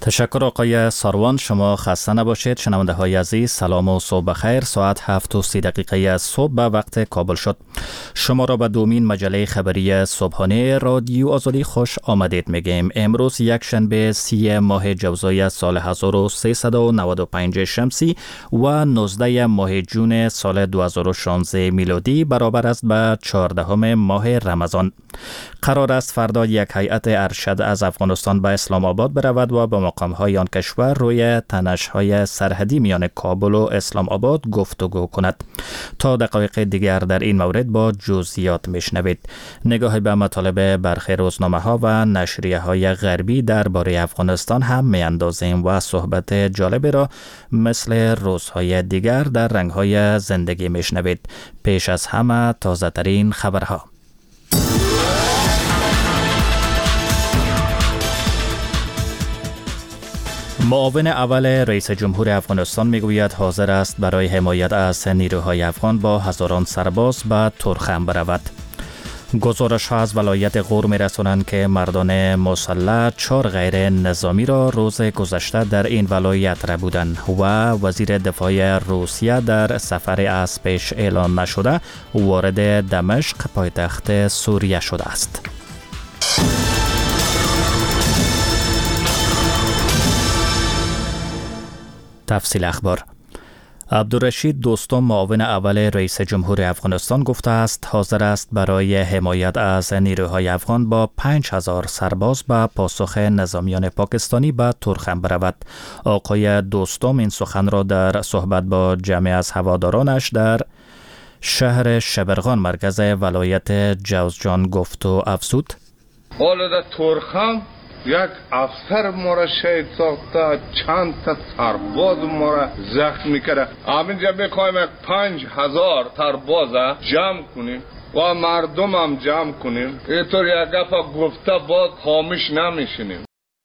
تشکر آقای ساروان. شما خسته نباشید. شنونده های عزیز، سلام و صبح بخیر. ساعت 7:30 از صبح به وقت کابل شد. شما را به دومین مجله خبری صبحانه رادیو آزادی خوش آمدید میگیم. امروز یک شنبه 30 ماه جوزای سال 1395 شمسی و 19 ماه جون سال 2016 میلادی برابر است به 14 ماه رمضان. قرار است فردا یک هیئت ارشد از افغانستان به اسلام آباد برود و به مقام‌های آن کشور روی تنش‌های سرحدی میان کابل و اسلام آباد گفتگو کند. تا دقایق دیگر در این مورد با جزئیات میشنوید. نگاهی به مطالب برخی روزنامه‌ها و نشریه‌های غربی درباره افغانستان هم میاندازیم و صحبت جالبی را مثل روزهای دیگر در رنگ‌های زندگی میشنوید. پیش از همه تازه‌ترین خبرها. معاون اول رئیس جمهور افغانستان میگوید حاضر است برای حمایت از نیروهای افغان با هزاران سرباز به ترخم برود. گزارش ها از ولایت غور میرسانند که مردان مسلح 4 غیر نظامی را روز گذشته در این ولایت را بودند و وزیر دفاع روسیه در سفر از پیش اعلان نشده وارد دمشق پایتخت سوریه شده است. تفصیل اخبار. عبدالرشید دوستم معاون اول رئیس جمهور افغانستان گفته است حاضر است برای حمایت از نیروهای افغان با 5000 سرباز به پاسخ نظامیان پاکستانی به ترخم برود. آقای دوستم این سخن را در صحبت با جمعی از هوادارانش در شهر شبرغان مرکز ولایت جوزجان گفت و افزود: حالا در ترخم یک افسر ما را شهید ساخته، چند تا سرباز ما را زخمی کرده. همینجا میخوایم 5000 سرباز جمع کنیم و مردم هم جمع کنیم. اینطور یک گفت گفته باز خاموش نمیشینیم.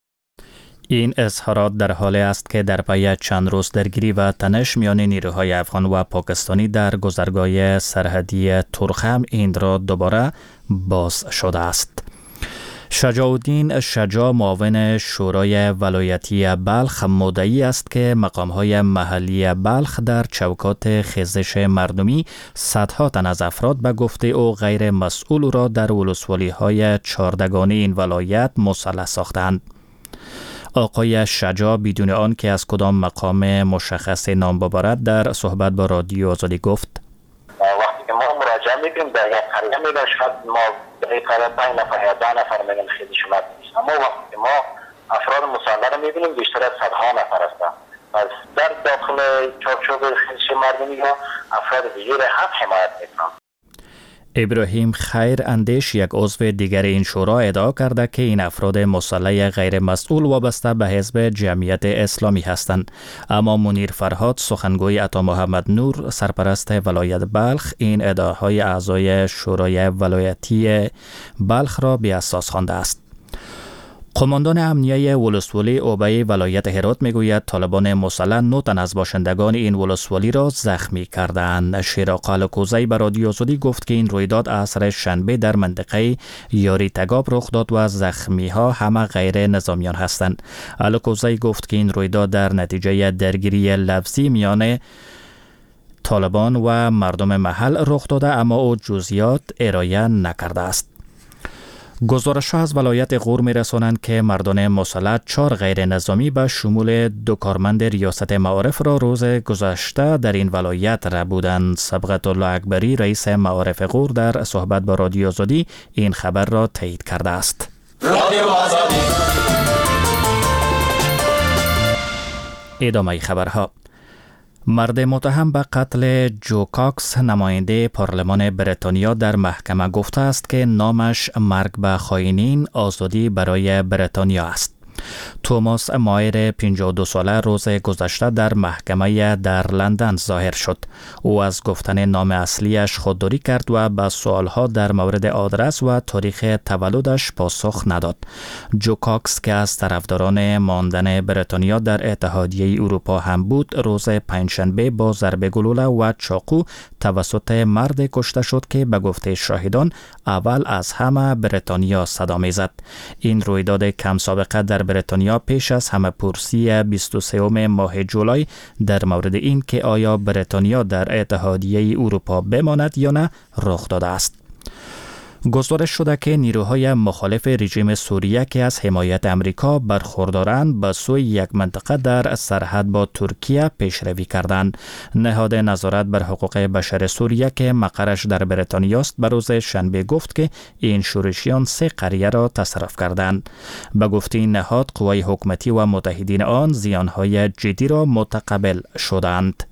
این اظهارات در حالی است که در پی چند روز درگیری و تنش میان نیروهای افغان و پاکستانی در گذرگاه سرحدی ترخم این را دوباره باز شده است. شجاع الدین شجاع معاون شورای ولایتی بلخ مدعی است که مقام‌های محلی بلخ در چوکات خیزش مردمی صدها تن از افراد به گفته او غیر مسئول را در ولسوالی‌های 14 این ولایت مسلح ساختند. آقای شجاع بدون آن که از کدام مقام مشخص نام ببرد در صحبت با رادیو آزادی گفت: وقتی که ما مراجعه می‌کنیم در یک قریه میگن شاید ما در یک قریه 5 نفر یا 10 نفر میگن خیلی شما نیست، اما وقتی که ما افراد مسلح رو می‌بینیم بیشتر از صدها نفر هستند. از در داخل چارچوب خیزش مردمی ها افراد دیگر هم حمایت می‌کنند. ابراهیم خیر اندیش یک عضو دیگر این شورا ادعا کرده که این افراد مسلح غیر مسئول وابسته به حزب جمعیت اسلامی هستند، اما منیر فرهاد سخنگوی عطا محمد نور سرپرست ولایت بلخ این ادعاهای اعضای شورای ولایتی بلخ را بی اساس خوانده است. قماندان امنیه ولسوالی اوبی ولایت هرات میگوید طالبان مسلح 9 تن از باشندگان این ولسوالی را زخمی کردند. شیراق الکوزی به رادیو آزادی گفت که این رویداد عصر شنبه در منطقه یاری تگاب رخ داد و زخمی ها همه غیر نظامیان هستند. الکوزی گفت که این رویداد در نتیجه درگیری لفظی میان طالبان و مردم محل رخ داده، اما او جزئیات ارائه نکرده است. گزارش‌ها از ولایت غور می‌رسانند که مردان مسلح 4 غیر نظامی به شمول 2 کارمند ریاست معارف را روز گذشته در این ولایت را بودند. صبغت الله اکبری رئیس معارف غور در صحبت با رادیو آزادی این خبر را تایید کرده است. رادیو آزادی. ادامه خبرها. مرد متهم به قتل جو کاکس نماینده پارلمان بریتانیا در محکمه گفته است که نامش مرگ به خائنین آزادی برای بریتانیا است. توماس مایر 52 ساله روز گذشته در محکمه در لندن ظاهر شد. او از گفتن نام اصلیش خودداری کرد و به سوالها در مورد آدرس و تاریخ تولدش پاسخ نداد. جو کاکس که از طرفداران ماندن بریتانیا در اتحادیه اروپا هم بود، روز پنجشنبه با ضربه گلوله و چاقو توسط مرد کشته شد که به گفته شاهدان اول از همه بریتانیا صدا میزد. این رویداد کم سابقه در در بریتانیا پیش از همه پرسی 23 ماه جولای در مورد این که آیا بریتانیا در اتحادیه اروپا بماند یا نه رخ داده است. گزارش شده که نیروهای مخالف رژیم سوریه که از حمایت امریکا برخوردارند به سوی یک منطقه در سرحد با ترکیه پیشروی کردند. نهاد نظارت بر حقوق بشر سوریه که مقرش در بریتانیا است به روز شنبه گفت که این شورشیان 3 قریه را تصرف کردند. به گفته این نهاد قوای حکومتی و متحدین آن زیانهای جدی را متقبل شدند.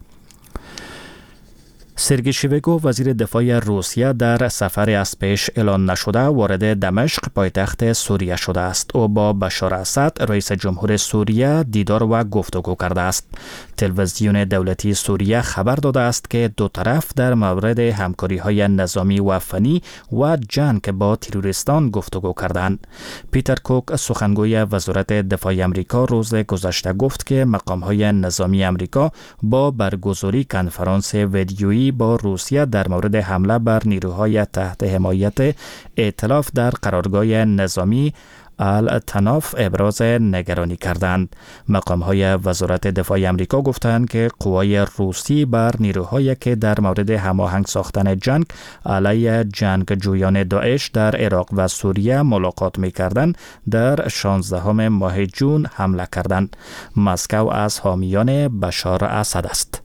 سرگئی شویگو وزیر دفاع روسیه در سفر از پیش اعلان نشده وارد دمشق پایتخت سوریه شده است. او با بشار اسد رئیس جمهور سوریه دیدار و گفتگو کرده است. تلویزیون دولتی سوریه خبر داده است که دو طرف در مورد همکاری‌های نظامی و فنی و جنگ با تروریستان گفتگو کردند. پیتر کوک سخنگوی وزارت دفاع آمریکا روز گذشته گفت که مقام‌های نظامی آمریکا با برگزاری کنفرانس ویدیویی با روسیه در مورد حمله بر نیروهای تحت حمایت ائتلاف در قرارگاه نظامی التناف ابراز نگرانی کردند. مقام‌های وزارت دفاع آمریکا گفتند که قوای روسی بر نیروهایی که در مورد هماهنگ ساختن جنگ علیه جنگجویان داعش در عراق و سوریه ملاقات می‌کردند در 16 ماه جون حمله کردند. مسکو از حامیان بشار اسد است.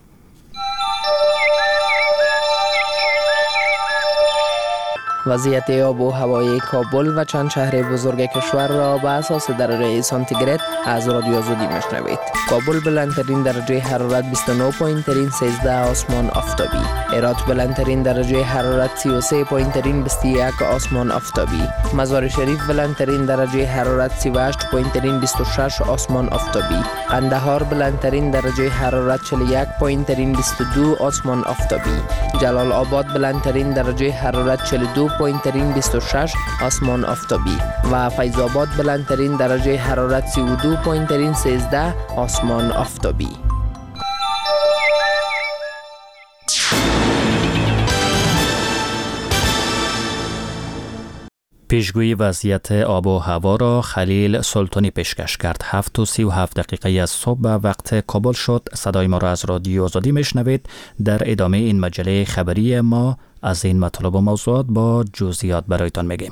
وضعیت آب و هوای کابل و چند شهر بزرگ کشور را به اساس درجه سانتیگراد از رادیو آزادی میشنوید. کابل بلندترین درجه حرارت 29.13 آسمان آفتابی. هرات بلندترین درجه حرارت 33.21 آسمان آفتابی. مزار شریف بلندترین درجه حرارت 38.26 آسمان آفتابی. قندهار بلندترین درجه حرارت 41.22 آسمان آفتابی. جلال آباد بلندترین درجه حرارت 42.26 آسمان آفتابی و فیض آباد بلندترین درجه حرارت 32.13 آسمان آفتابی. پیشگویی وضعیت آب و هوا را خلیل سلطانی پیشکش کرد. 7:37 از صبح به وقت کابل شد. صدای ما را از رادیو آزادی میشنوید. در ادامه این مجله خبری ما از این مطالب و موضوعات با جزئیات برایتان میگیم.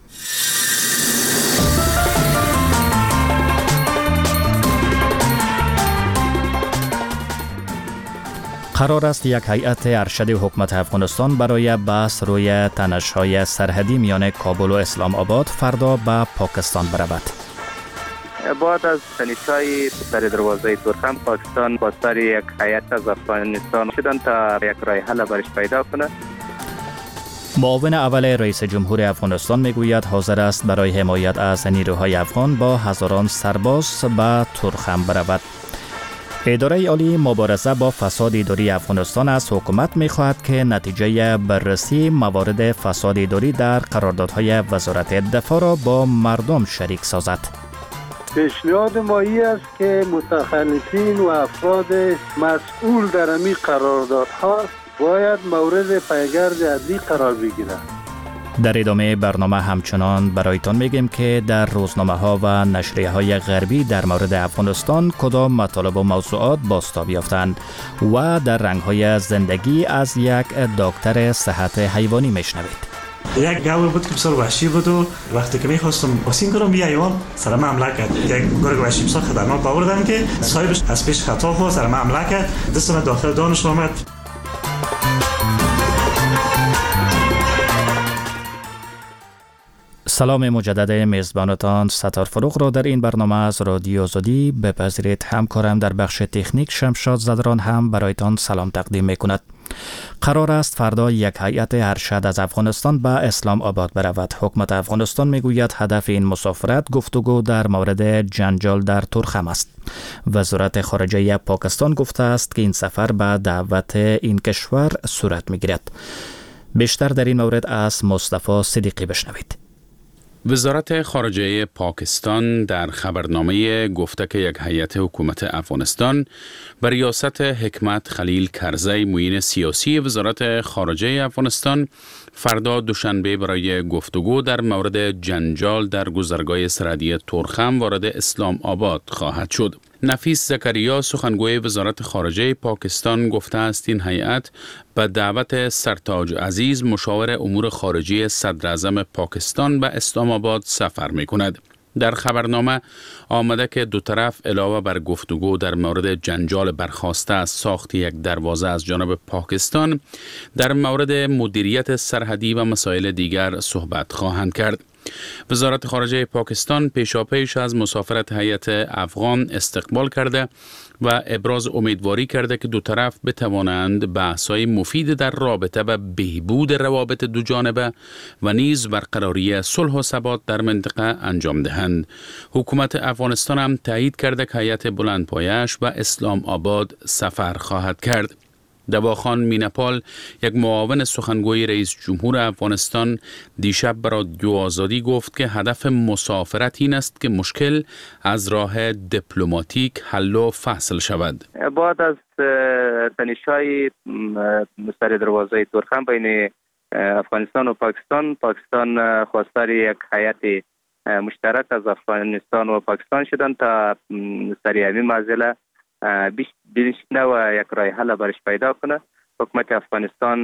قرار است یک هیئت ارشد حکومت افغانستان برای بحث روی تنش‌های سرحدی میان کابل و اسلام آباد فردا به پاکستان برود. بعد از تنش‌های سر دروازه تورخم، پاکستان با سر یک هیئت از افغانستان شدن تا یک راه حل برش پیدا کنه. معاون اول رئیس جمهور افغانستان میگوید حاضر است برای حمایت از نیروهای افغان با هزاران سرباز به تورخم برود. اداره عالی مبارزه با فساد اداری افغانستان از حکومت می‌خواهد که نتیجه بررسی موارد فساد اداری در قراردادهای وزارت دفاع را با مردم شریک سازد. پیشنهاد ما این است که متخلفین و افراد مسئول در این قراردادها باید مورد پیگرد عدلی قرار بگیرند. در ادامه برنامه همچنان برایتان میگیم که در روزنامه‌ها و نشریه‌های غربی در مورد افغانستان کدام مطالب و موضوعات بازتاب یافتند و در رنگ‌های زندگی از یک دکتر صحت حیوانی میشنوید. یک گاو بود که بسیار وحشی بود و وقتی که میخواستم باسین کنم یه حیوان سر من حمله کرد. یک گرگ وحشی بسیار خطرناک باوردم که صاحبش از پیش خطا خورد، سر من حمله کرد، دستم داخل دانش آمد. سلام مجدد میزبانتان ستار فروغ را در این برنامه از رادیو آزادی بپذیرید. همکارم در بخش تکنیک شمشاد زدران هم برایتان سلام تقدیم میکند. قرار است فردا یک هیئت ارشد از افغانستان به اسلام آباد برود. حکومت افغانستان میگوید هدف این مسافرت گفتگو در مورد جنجال در تورخم است. وزارت خارجه پاکستان گفته است که این سفر به دعوت این کشور صورت میگیرد. بیشتر در این مورد از مصطفی صدیقی بشنوید. وزارت خارجه پاکستان در خبرنامه گفته که یک هیئت حکومت افغانستان بر ریاست حکمت خلیل کرزی معین سیاسی وزارت خارجه افغانستان فردا دوشنبه برای گفتگو در مورد جنجال در گذرگاه سرحدی تورخم وارد اسلام آباد خواهد شد. نفیس زکریا سخنگوی وزارت خارجه پاکستان گفته است این هیئت به دعوت سرتاج عزیز مشاور امور خارجی صدر اعظم پاکستان به اسلام آباد سفر می کند. در خبرنامه آمده که دو طرف علاوه بر گفتگو در مورد جنجال برخاسته از ساخت یک دروازه از جانب پاکستان در مورد مدیریت سرحدی و مسائل دیگر صحبت خواهند کرد. وزارت خارجه پاکستان پیشاپیش از مسافرت هیئت افغان استقبال کرده و ابراز امیدواری کرده که دو طرف بتوانند بحث‌های مفید در رابطه و بهبود روابط دو جانبه و نیز برقراری صلح و ثبات در منطقه انجام دهند. حکومت افغانستان هم تایید کرده که هیئت بلندپایه‌اش به اسلام آباد سفر خواهد کرد. دواخان مینپال، یک معاون سخنگوی رئیس جمهور افغانستان، دیشب به رادیو آزادی گفت که هدف مسافرت این است که مشکل از راه دیپلماتیک حل و فصل شود. بعد از تنش‌های سر دروازه تورخم بین افغانستان و پاکستان خواستار یک هیئت مشترک از افغانستان و پاکستان شدند تا سر همین مسئله بنشینه و یک راه حل برش پیدا کنه. حکومت افغانستان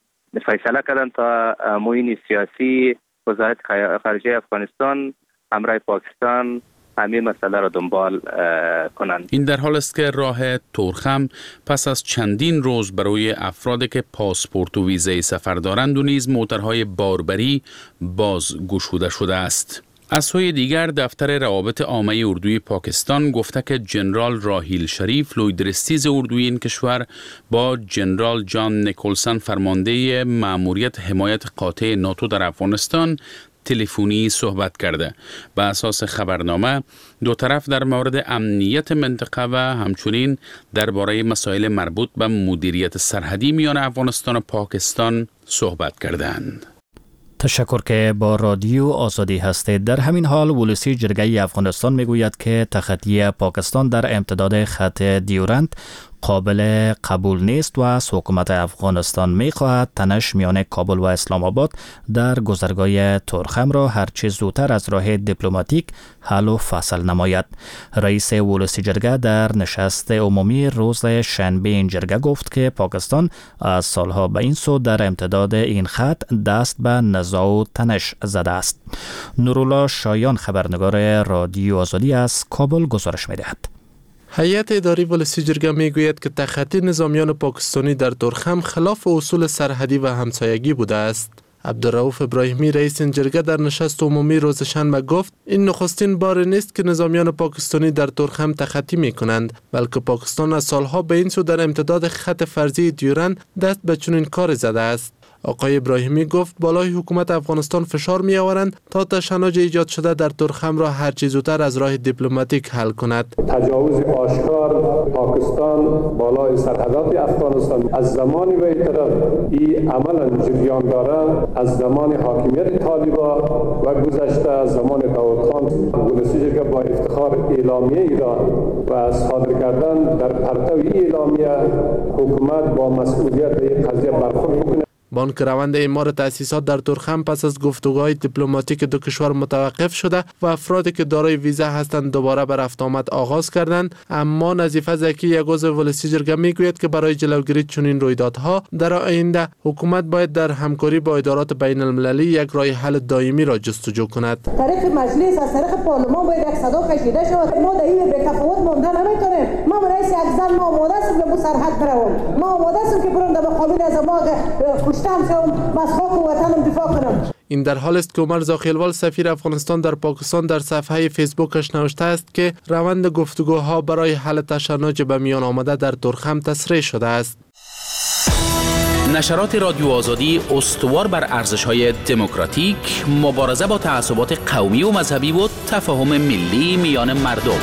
فیصله کردن تا معین سیاسی وزارت خارجه افغانستان همراه پاکستان همین مسئله را دنبال کنند. این در حال است که راه تورخم پس از چندین روز برای افرادی که پاسپورت و ویزای سفر دارند و نیز موترهای باربری باز گشوده شده است. از سوی دیگر دفتر روابط عامه اردوی پاکستان گفته که جنرال راهیل شریف لویدرستیز اردوی این کشور با جنرال جان نیکولسن فرمانده مأموریت حمایت قاطع ناتو در افغانستان تلفنی صحبت کرده. به اساس خبرنامه دو طرف در مورد امنیت منطقه و همچنین درباره مسائل مربوط به مدیریت سرحدی میان افغانستان و پاکستان صحبت کردند. تشکر که با رادیو آزادی هستید. در همین حال ولسی جرگه افغانستان میگوید که تخطی پاکستان در امتداد خط دیورند قابل قبول نیست و از حکومت افغانستان می‌خواهد تنش میان کابل و اسلام آباد در گذرگاه تورخم را هرچه زودتر از راه دیپلماتیک حل و فصل نماید. رئیس ولسی جرگه در نشست عمومی روز شنبه این جرگه گفت که پاکستان از سالها به این سو در امتداد این خط دست به نزاع و تنش زده است. نورالله شایان خبرنگار رادیو آزادی از کابل گزارش می‌دهد. هیئت اداری ولسی جرگه میگوید که تخطی نظامیان پاکستانی در تورخم خلاف اصول سرحدی و همسایگی بوده است. عبدالرؤوف ابراهیمی رئیس این جرگه در نشست عمومی روز شنبه گفت این نخستین بار نیست که نظامیان پاکستانی در تورخم تخطی می کنند، بلکه پاکستان از سالها به این سو در امتداد خط فرضی دیورند دست به چنین کار زده است. آقای ابراهیمی گفت بالای حکومت افغانستان فشار می آورند تا تشنج ایجاد شده در تورخم را هر چه زودتر از راه دیپلماتیک حل کند. تجاوز آشکار پاکستان بالای سرحدات افغانستان از زمانی به این طرف این عملا جریان داره، از زمان حاکمیت طالبان و گذشته از زمان داود خان. ولسی جرگه با افتخار اعلامیه ای را و صادر کردن در پرتو اعلامیه حکومت با مسئولیت به این قضیه برخورد می‌کند. بانک روند اعمار تأسیسات در تورخم پس از گفتگوهای دیپلماتیک دو کشور متوقف شده و افرادی که دارای ویزا هستند دوباره به رفت آمد آغاز کردند. اما نظیفه زکی یک عضو ولسی جرگه میگوید که برای جلوگیری چنین رویدادها در آینده حکومت باید در همکاری با ادارات بین المللی یک راه حل دائمی را جستجو کند. طریق مجلس از طریق پارلمان باید یک صدا کشیده شود. ما در این بی‌تفاوت مانده نمیتونیم. ما رئیس یک زن ما آماده هستیم که سرحد بروم. ما آماده هستیم که برم در مقابل از ما این در حال است که عمر زاخیلوال سفیر افغانستان در پاکستان در صفحه فیسبوکش نوشته است که روند گفتگوها برای حل تشنج به میان آمده در تورخم تسریع شده است. نشرات رادیو آزادی استوار بر ارزش‌های دموکراتیک، مبارزه با تعصبات قومی و مذهبی و تفاهم ملی میان مردم.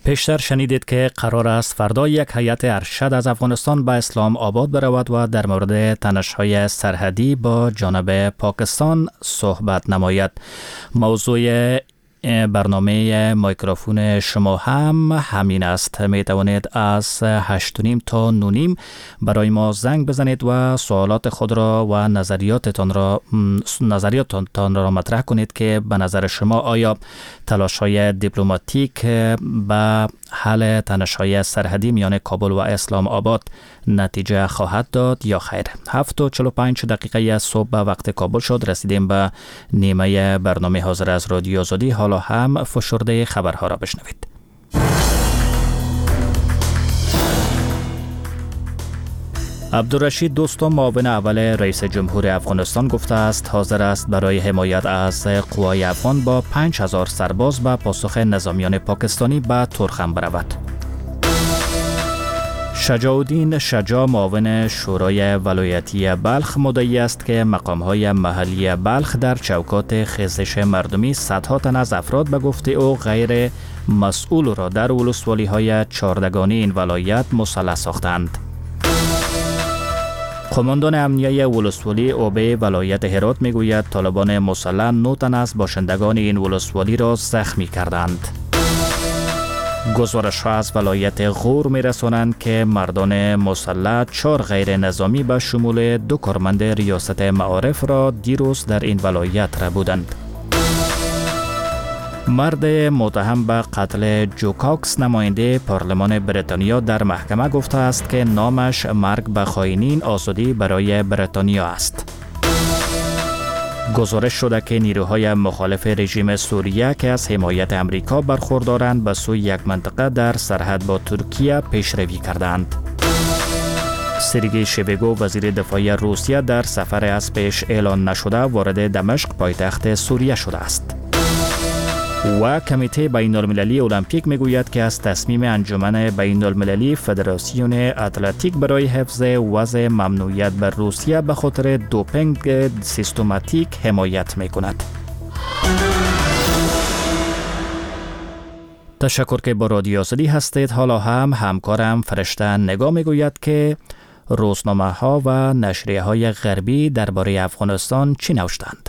پیشتر شنیدید که قرار است فردا یک هیئت ارشد از افغانستان به اسلام آباد برود و در مورد تنش‌های سرحدی با جانب پاکستان صحبت نماید. موضوع برنامه میکروفون شما هم همین است. می توانید از 8:30 تا 9:30 برای ما زنگ بزنید و سوالات خود را و نظریاتتان را مطرح کنید که به نظر شما آیا تلاش‌های دیپلماتیک به حل تنش‌های سرحدی میان کابل و اسلام آباد نتیجه خواهد داد یا خیر. 7:45 از صبح به وقت کابل شد. رسیدیم به نیمه برنامه حاضر از رادیو آزادی. حالا هم فشرده خبرها را بشنوید. عبدالرشید دوستم، معاون اول رئیس جمهور افغانستان، گفته است حاضر است برای حمایت از قوای افغان با 5000 سرباز به پاسخ نظامیان پاکستانی به ترخم برود. شجاع الدین شجاع، معاون شورای ولایتی بلخ، مدعی است که مقام‌های محلی بلخ در چوکات خیزش مردمی صدها تن از افراد به گفته او غیر مسئول را در ولسوالی‌های چهارگانه این ولایت مسلح ساختند. قماندان امنیه ولسوالی اوبه ولایت هرات میگوید طالبان مسلح 9 تن از باشندگان این ولسوالی را زخمی کردند. گزارش‌ها از ولایت غور می‌رسانند که مردان مسلح 4 غیر نظامی به شمول 2 کارمند ریاست معارف را دیروز در این ولایت را بودند. مرد متهم به قتل جو کاکس، نماینده پارلمان بریتانیا، در محکمه گفته است که نامش مرگ به خائنین آزادی برای بریتانیا است. گزارش شده که نیروهای مخالف رژیم سوریه که از حمایت امریکا برخوردارند به سوی یک منطقه در سرحد با ترکیه پیشروی کردند. سرگئی شویگو، وزیر دفاع روسیه، در سفر از پیش اعلان نشده وارد دمشق، پایتخت سوریه شده است. و کمیته بین المللی المپیک میگوید که از تصمیم انجمن بین المللی فدراسیون اتلتیک برای حفظ وضع ممنوعیت بر روسیه به خاطر دوپینگ سیستماتیک حمایت میکند. تشکر که با رادیو آزادی هستید. حالا هم همکارم فرشته نگاه میگوید که روزنامه ها و نشریه های غربی درباره افغانستان چی نوشتند.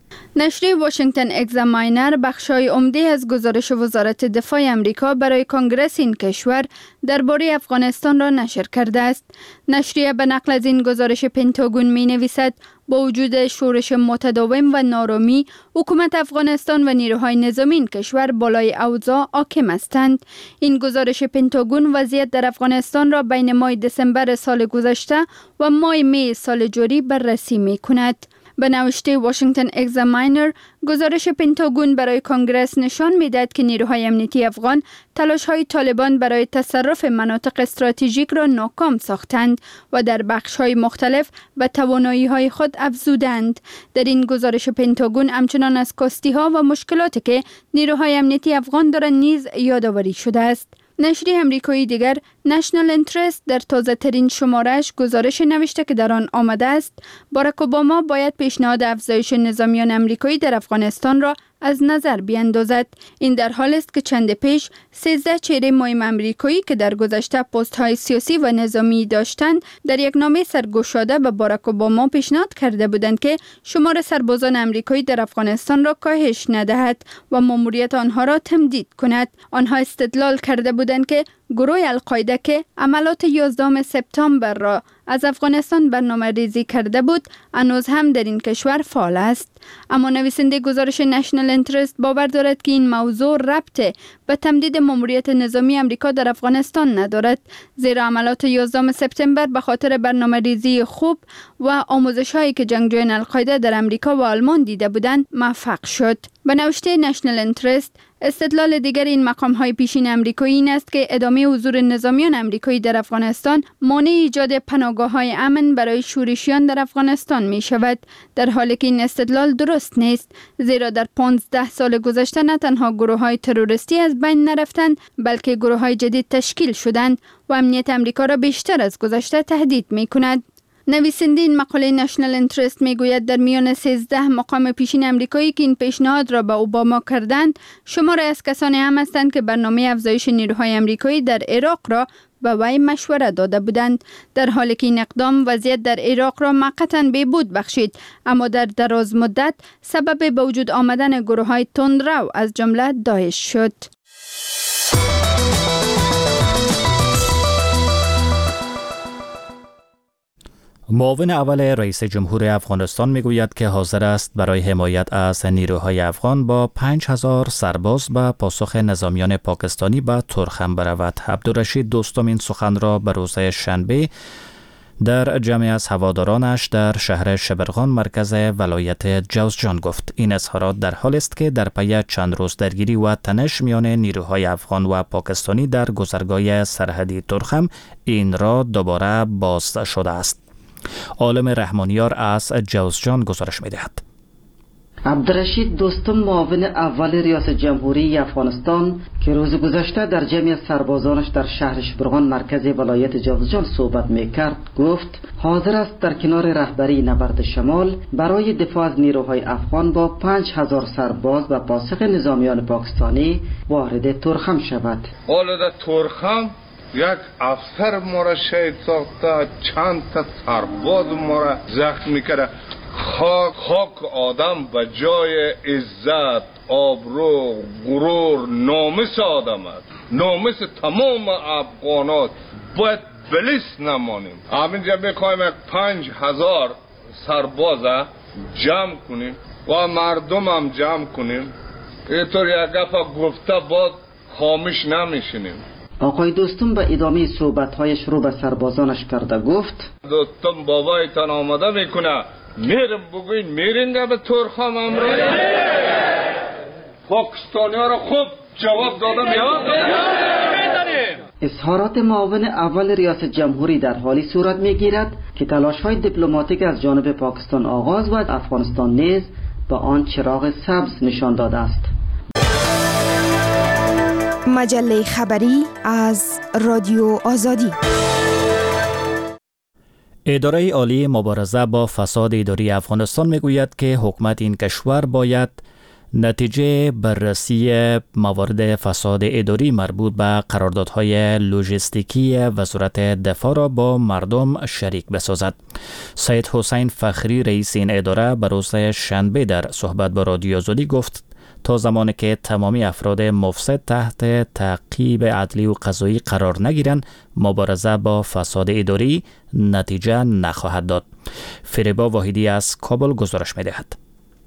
نشریه واشنگتن اگزاماینر بخشای عمده از گزارش وزارت دفاع امریکا برای کنگره این کشور درباره افغانستان را نشر کرده است. نشریه به نقل از این گزارش پنتاگون می نویسد با وجود شورش متداوم و نارامی، حکومت افغانستان و نیروهای نظامی این کشور بالای اوضاع حاکم هستند. این گزارش پنتاگون وضعیت در افغانستان را بین ماه دسامبر سال گذشته و ماه می سال جاری بررسی می کند. به نوشته واشنگتن اگزاماینر، گزارش پنتاگون برای کنگره نشان می‌دهد که نیروهای امنیتی افغان تلاش‌های طالبان برای تصرف مناطق استراتژیک را ناکام ساختند و در بخش‌های مختلف به توانایی‌های خود افزودند. در این گزارش پنتاگون همچنان از کاستی‌ها و مشکلاتی که نیروهای امنیتی افغان دارند نیز یادآوری شده است. نشریه امریکایی دیگر نشنال انترست در تازه ترین شمارش گزارش نوشته که در آن آمده است باراک اوباما باید پیشنهاد افزایش نظامیان امریکایی در افغانستان را از نظر بیاندازد. این در حال است که چند پیش 13 چهره مهم امریکایی که در گذشته پست‌های سیاسی و نظامی داشتند در یک نامه سرگشاده به باراک اوباما پیشنهاد کرده بودند که شمار سربازان امریکایی در افغانستان را کاهش ندهد و ماموریت آنها را تمدید کند. آنها استدلال کرده بودند که گروه القاعده که عملات 11 سپتامبر را از افغانستان برنامه ریزی کرده بود هنوز هم در این کشور فعال است. اما نویسنده گزارش نشنال انترست باور دارد که این موضوع ربط به تمدید ماموریت نظامی امریکا در افغانستان ندارد، زیرا عملات 11 سپتامبر به خاطر برنامه ریزی خوب و آموزش هایی که جنگجویان القاعده در امریکا و آلمان دیده بودند موفق شد. به نوشته نشنال انترست، استدلال دیگر این مقام‌های پیشین امریکایی این است که ادامه حضور نظامیان امریکایی در افغانستان مانع ایجاد پناهگاه‌های امن برای شورشیان در افغانستان می شود، در حالی که این استدلال درست نیست، زیرا در 15 سال گذشته نه تنها گروه‌های تروریستی از بین نرفتند بلکه گروه‌های جدید تشکیل شدند و امنیت امریکا را بیشتر از گذشته تهدید می کند. نویسنده این مقاله نشنل انترست میگوید در میان 13 مقام پیشین امریکایی که این پیشنهاد را به اوباما کردند، شماری از کسانی هم هستند که برنامه افزایش نیروهای امریکایی در عراق را به وی مشوره داده بودند، در حالی که این اقدام وضعیت در عراق را موقتا بهبود بخشید، اما در دراز مدت سبب به وجود آمدن گروه‌های تندرو از جمله داعش شد. معاون اول رئیس جمهور افغانستان میگوید که حاضر است برای حمایت از نیروهای افغان با 5000 سرباز به پاسخ نظامیان پاکستانی به ترخم برود. عبدالرشید دوستم این سخن را به روز شنبه در جمعی از هوادارانش در شهر شبرغان مرکز ولایت جوزجان گفت. این اظهارات در حالی است که در پی چند روز درگیری و تنش میان نیروهای افغان و پاکستانی در گذرگاه سرحدی ترخم این را دوباره باز شده است. عالم رحمانیار از جوزجان گزارش می‌دهد. عبدالرشید دوستم معاون اول ریاست جمهوری افغانستان که روز گذشته در جمعی از سربازانش در شهر شبرغان مرکز ولایت جوزجان صحبت میکرد گفت حاضر است در کنار رهبری نبرد شمال برای دفاع از نیروهای افغان با 5000 سرباز و پاسخ نظامیان پاکستانی وارد ترخم شود. حالا در ترخم یک افسر ما را شهید ساخته، چند تا سرباز ما را زخمی کرده. خاک آدم به جای عزت، آبرو، غرور، ناموس آدم است. ناموس تمام افغانات باید بلیس نمانیم. همینجا میخوایم 5000 سرباز جمع کنیم و مردم هم جمع کنیم. اینطور یک گفت گفته بعد خاموش نمیشینیم. آقای دوستم به ادامه صحبت‌هایش رو به سربازانش کرده گفت دوستم بابایتان آماده میکنه میرم بگوین میرین به ترخم امروز پاکستانی ها رو خوب جواب دادم یا اظهارات معاون اول ریاست جمهوری در حالی صورت میگیرد که تلاش‌های دیپلماتیک از جانب پاکستان آغاز و افغانستان نیز به آن چراغ سبز نشان داده است. مجله خبری از رادیو آزادی. اداره عالی مبارزه با فساد اداری افغانستان میگوید که حکومت این کشور باید نتیجه بررسی موارد فساد اداری مربوط به قراردادهای لوجستیکی وزارت دفاع را با مردم شریک بسازد. سید حسین فخری رئیس این اداره به روز شنبه در صحبت با رادیو آزادی گفت تا زمانی که تمامی افراد مفسد تحت تعقیب عدلی و قضایی قرار نگیرند مبارزه با فساد اداری نتیجه نخواهد داد. فریبا واحدی از کابل گزارش می‌دهد.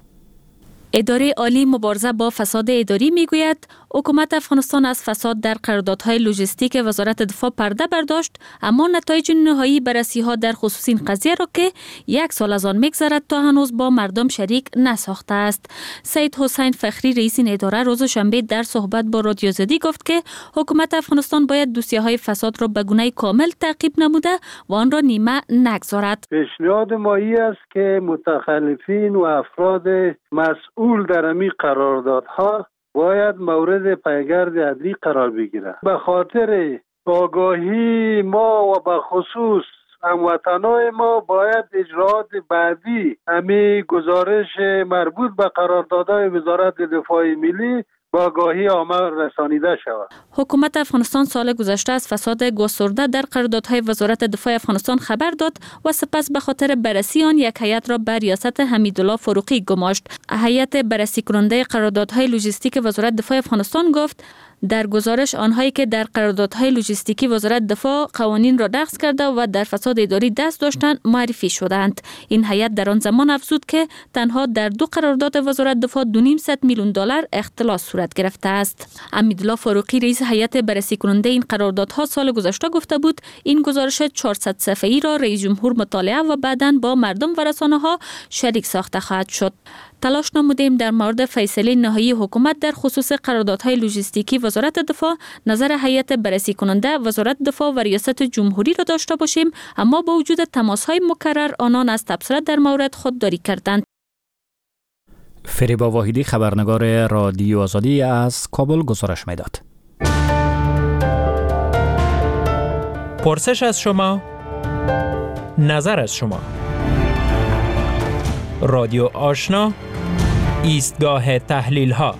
اداره عالی مبارزه با فساد اداری میگوید حکومت افغانستان از فساد در قراردادهای لوجستیک وزارت دفاع پرده برداشت، اما نتایج نهایی بررسی‌ها در خصوص این قضیه را که 1 سال از آن می‌گذرد تا هنوز با مردم شریک نساخته است. سید حسین فخری رئیس این اداره روز شنبه در صحبت با رادیو آزادی گفت که حکومت افغانستان باید دوسیه‌های فساد را به گونه کامل تعقیب نموده و آن را نیمه نگذارد. پیشنهاد ما این است که متخلفین و افراد مسئول در این قراردادها باید مورد پیگرد عدلی قرار بگیرد. به خاطر آگاهی ما و به خصوص هموطنان ما باید اجراعات بعدی همین گزارش مربوط به قراردادهای وزارت دفاع ملی با آگاهی عامه رسانیده شود. حکومت افغانستان سال گذشته از فساد گسترده در قراردادهای وزارت دفاع افغانستان خبر داد و سپس به خاطر بررسی آن یک هیئت را بر ریاست حمیدالله فاروقی گماشت. هیئت بررسی کننده قراردادهای لوجستیک وزارت دفاع افغانستان گفت در گزارش آنهایی که در قراردادهای لوجستیکی وزارت دفاع قوانین را نقض کرده و در فساد اداری دست داشتند معرفی شدند. این هیئت در آن زمان افزود که تنها در 2 قرارداد وزارت دفاع $2.5 میلیون اختلاس صورت گرفته است. حمیدالله فاروقی رئیس هیئت بررسی کننده این قراردادها سال گذشته گفته بود این گزارش 400 صفحه‌ای را رئیس جمهور مطالعه و بعداً با مردم و رسانه‌ها شریک ساخته خواهد شد. تلاش نمودیم در مورد فیصله نهایی حکومت در خصوص قراردادهای لوجستیکی وزارت دفاع نظر هیئت بررسی کننده وزارت دفاع و ریاست جمهوری را داشته باشیم، اما با وجود تماس‌های مکرر آنان از تبصره در مورد خودداری کردند. فریبا واحدی خبرنگار رادیو آزادی از کابل گزارش میداد. پرسش از شما نظر از شما. رادیو آشنا، ایستگاه تحلیل ها.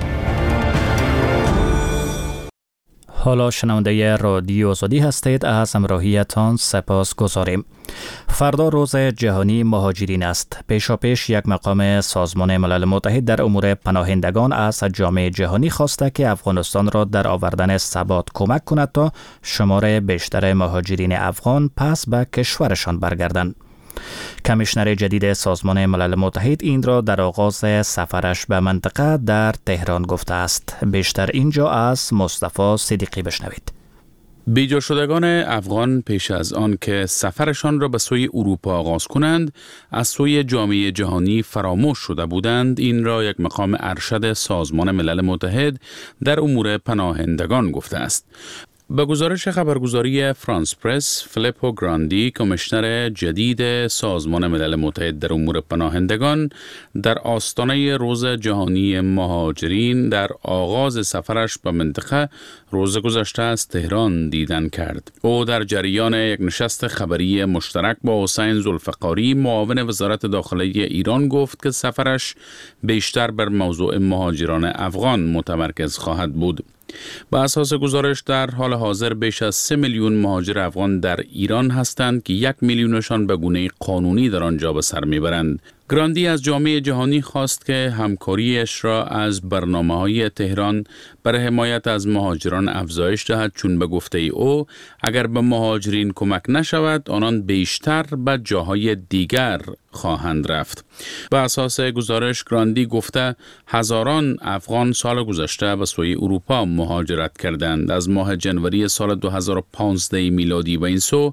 حالا شنونده رادیو آزادی هستید. از همراهیتان سپاس گذاریم. فردا روز جهانی مهاجرین است. پیشاپیش یک مقام سازمان ملل متحد در امور پناهندگان از جامعه جهانی خواسته که افغانستان را در آوردن ثبات کمک کند تا شمار بیشتر مهاجرین افغان پس به کشورشان برگردند. کمیشنر جدید سازمان ملل متحد این را در آغاز سفرش به منطقه در تهران گفته است. بیشتر اینجا از مصطفی صدیقی بشنوید. بیجا شدگان افغان پیش از آن که سفرشان را به سوی اروپا آغاز کنند از سوی جامعه جهانی فراموش شده بودند. این را یک مقام ارشد سازمان ملل متحد در امور پناهندگان گفته است. به گزارش خبرگزاری فرانس پرس، فیلیپو گراندی، کمیشنر جدید سازمان ملل متحد در امور پناهندگان، در آستانه روز جهانی مهاجرین در آغاز سفرش به منطقه روز گذشته از تهران دیدن کرد. او در جریان یک نشست خبری مشترک با حسین ذوالفقاری، معاون وزارت داخلی ایران، گفت که سفرش بیشتر بر موضوع مهاجران افغان متمرکز خواهد بود. با اساس گزارش در حال حاضر بیش از 3 میلیون مهاجر افغان در ایران هستند که 1 میلیونشان به گونه قانونی در آنجا به سر میبرند. گراندی از جامعه جهانی خواست که همکاریش را از برنامه‌های تهران برای حمایت از مهاجران افزایش دهد، چون به گفته او اگر به مهاجرین کمک نشود آنان بیشتر به جاهای دیگر خواهند رفت. به اساس گزارش گراندی گفته هزاران افغان سال گذشته به سوی اروپا مهاجرت کردند. از ماه جنوری سال 2015 میلادی به این سو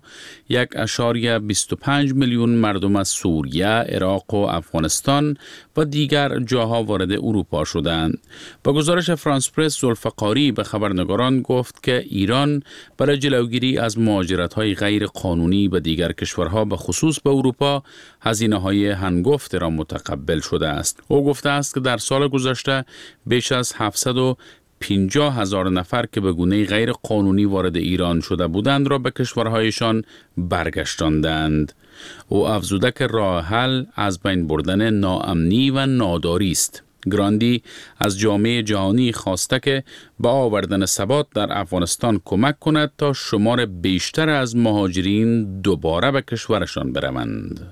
1.25 میلیون مردم از سوریه، عراق و افغانستان و دیگر جاها وارد اروپا شدند. با گزارش فرانس پرس، ذوالفقاری به خبرنگاران گفت که ایران برای جلوگیری از مهاجرت‌های غیر قانونی به دیگر کشورها به خصوص به اروپا هزینه‌های هنگفت را متقبل شده است. او گفته است که در سال گذشته بیش از 750,000 نفر که به گونه غیر قانونی وارد ایران شده بودند را به کشورهایشان برگشتاندند. او افزوده که راه حل از بین بردن ناامنی و ناداری است. گراندی از جامعه جهانی خواسته که با آوردن ثبات در افغانستان کمک کند تا شمار بیشتر از مهاجرین دوباره به کشورشان بروند.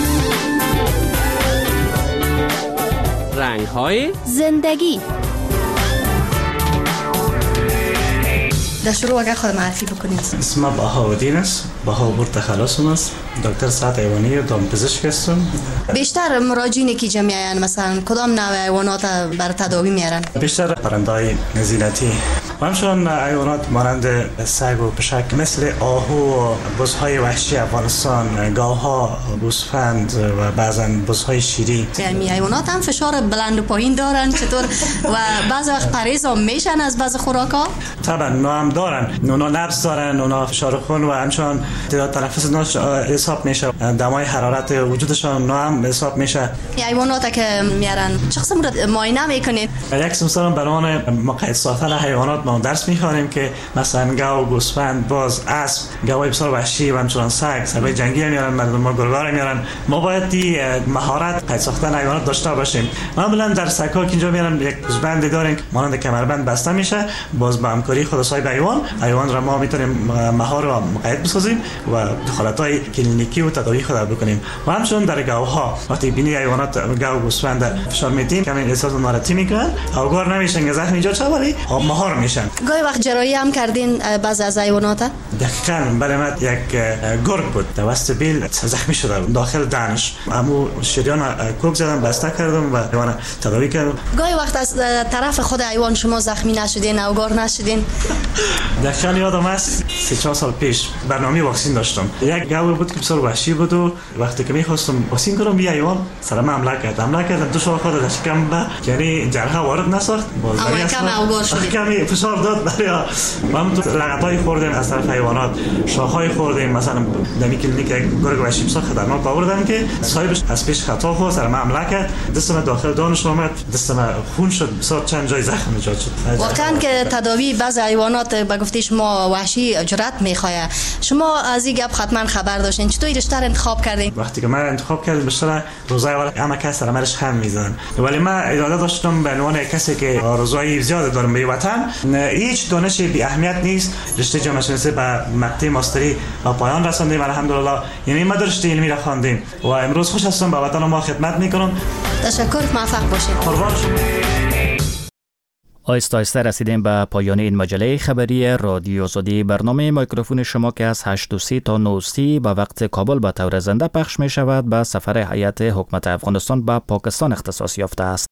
رنگ‌های زندگی. در شروع اگر خود معرفی بکنید. اسمم بهاءالدین است. بهاءالپور تخلصم است. دکتر صحت حیوانی دامپزشک هستم. بیشتر مراجعینی که جمع میآیند مثلا کدام نوع حیوانات بر تداوی میارن؟ بیشتر پرنده‌های زینتی و همچنین حیوانات مانند سگ و پشک مثل آهو و بزهای وحشی افغانستان، گاوها، گوسفند و بعضا بزهای شیری. یعنی حیوانات هم فشار بلند و پایین دارن چطور و بعضی وقت پرهیز هم میشن از بعض خوراکا؟ طبعا اونا هم دارن، اونا نبض دارن، اونا فشار خون و همچنین تعداد تنفس اونا حساب میشه، دمای حرارت وجودشان اونا هم حساب میشه. حیوانات که میارن چه قسم رو معاینه میکنید؟ یک مثلا برای مقاید ساختن حیوانات ما درس میخوانیم که مثلا گاو، گوسفند، باز، اسب، گاوای بسیار وحشی و همچنین سگ‌های جنگی میارن، مردم ما گربه میارن. ما باید دی مهارت قید ساختن حیوانات داشته باشیم. معمولا در سگ‌ها که اینجا میارن یک گوسفند داریم مانند کمربند بسته میشه، باز با همکاری خود صاحب حیوان را ما میتونیم مهار رو مقید بسازیم و دخالت‌های کلینیکی و تداوی خود بکنیم. و همچنین در گاوها وقتی بینی حیوانات گاو، گوسفند فشار میدیم کمی احساس ناراحتی میکنن، آگاه نمیشن، زخم ایجاد شه ولی مهار میشن. گاهی وقت جراحی هم کردین بعضی از حیوانات؟ دقیقاً برای من یک گرگ بود توسط بیل زخمی شده داخل دهنش، امو شریان کوک زدم، بسته کردم و حیوان تداوی کردم. گاهی وقت از طرف خود حیوان شما زخمی نشدین، اوگار نشدین؟ دقیقاً یادم است 3-4 سال پیش برنامه واکسین داشتم. یک گاو بود که بسیار وحشی بود و وقتی که می‌خواستم واکسین کنم یه حیوان سرم حمله کرد. دو شاخ خود داشت کم با یعنی جرحه وارد نساخت. اما کم اوگار شد. کمی فشار فشار داد برای ما لغتای خوردیم از طرف حیوانات، شاخهای خوردیم، مثلا دمی کلینیک گرگ وحشی بسیار خطرناک آوردم که صاحبش از پیش خطا خورد، سر من حمله کرد، دستم داخل دانش اومد، دستم خون شد، بسیار چند جای زخم ایجاد شد. واقعا که تداوی بعض حیوانات به گفته شما وحشی جرأت میخواد. شما از این گپ حتما خبر داشتین، چطور بیشتر انتخاب کردین؟ وقتی که من انتخاب کردم بیشتر روزای اول همه کس سر مرش خم میزنن، ولی من اراده داشتم به عنوان کسی که آرزوهای زیاد دارم به وطن، هیچ دانشی بی اهمیت نیست. رشته جامعه شناسی به مقطع ماستری به پایان رساندیم الحمدلله، یعنی ما رشته علمی را خواندیم و امروز خوش هستم به وطن ما خدمت میکنم. تشکر، موفق باشید. قربان شما. آهسته آهسته رسیدیم به پایان این مجله خبری رادیو آزادی. برنامه میکروفون شما که از 8:30 تا 9:30 به وقت کابل به طور زنده پخش می شود به سفر هیئت حکومت افغانستان به پاکستان اختصاص یافته است.